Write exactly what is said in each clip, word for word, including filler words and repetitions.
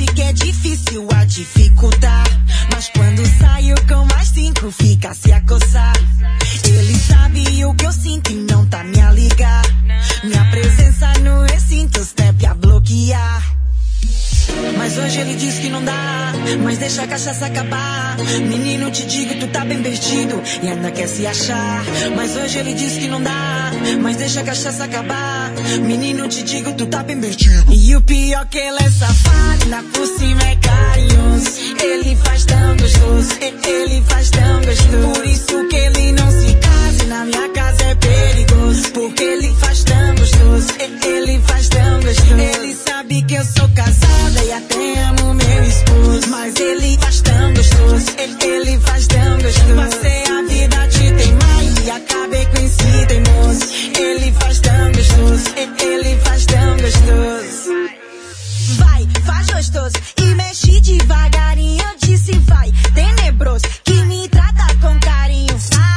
Disse que é difícil a dificultar, mas quando saio com mais cinco fica a se acossar. Ele sabe o que eu sinto e não tá me a ligar. Minha presença no recinto step a bloquear. Mas hoje ele diz que não dá, mas deixa a cachaça acabar. Menino, te digo, tu tá bem vestido e ainda quer se achar. Mas hoje ele diz que não dá, mas deixa a cachaça acabar. Menino, te digo, tu tá bem vestido. E o pior que ele é safado, na por cima é carinhoso. Ele faz tão gostoso, ele faz tão gostoso. Por isso que ele não se casa e na minha casa é perigoso. Porque ele faz tão gostoso, ele faz tão gostoso. Ele sabe que eu sou casada e até amo meu esposo, mas ele faz tão gostoso, ele faz tão gostoso. Passei a vida de teimar e acabei com esse teimoso. Ele faz tão gostoso, ele faz tão gostoso. Vai, faz gostoso e mexe devagarinho. Eu disse vai, tenebroso, que me trata com carinho.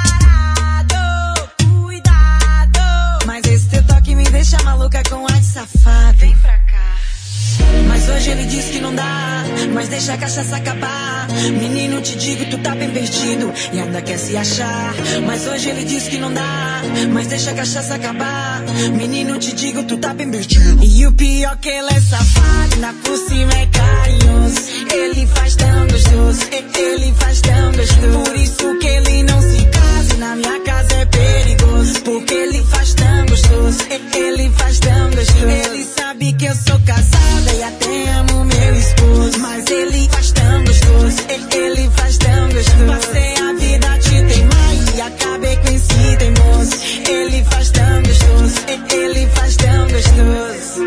Parado, cuidado, mas esse teu toque me deixa maluca com ar de safado. Vem pra cá. Mas hoje ele diz que não dá, mas deixa a cachaça acabar. Menino, te digo, tu tá bem perdido e ainda quer se achar. Mas hoje ele diz que não dá, mas deixa a cachaça acabar. Menino, te digo, tu tá bem perdido. E o pior que ele é safado, na por cima é carinhoso. Ele faz tão gostoso, ele faz tão gostoso. Por isso que ele não se casa e na minha casa é perigoso. Porque ele faz tão gostoso, ele faz tão gostoso. Ele sabe que eu sou casada e até amo meu esposo, mas ele faz tão gostoso, ele faz tão gostoso. Passei a vida de teimar e acabei com esse teimoso. Ele faz tão gostoso, ele faz tão gostoso.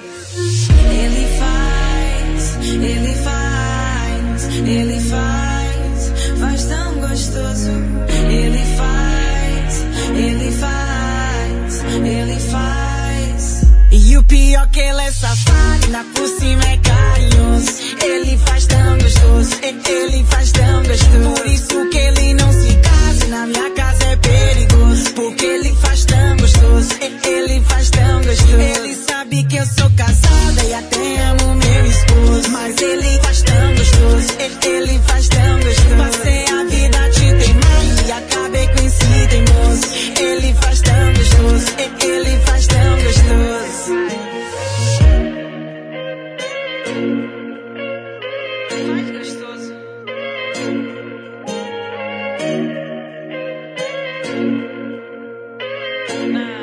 Ele faz, ele faz, ele faz, faz tão gostoso. Ele faz, ele faz, ele faz. E o pior que ele é safado, na por cima é carinhoso. Ele faz tão gostoso, ele faz tão gostoso. Por isso que ele não se casa e na minha casa é perigoso. Porque ele faz tão gostoso, ele faz tão gostoso. Ele sabe que eu sou casada e até amo meu esposo, mas ele faz tão gostoso, ele faz tão gostoso. Passei a vida de teimar e acabei com esse teimoso. Ele faz tão gostoso, ele faz tão gostoso. Mais gostoso. Não.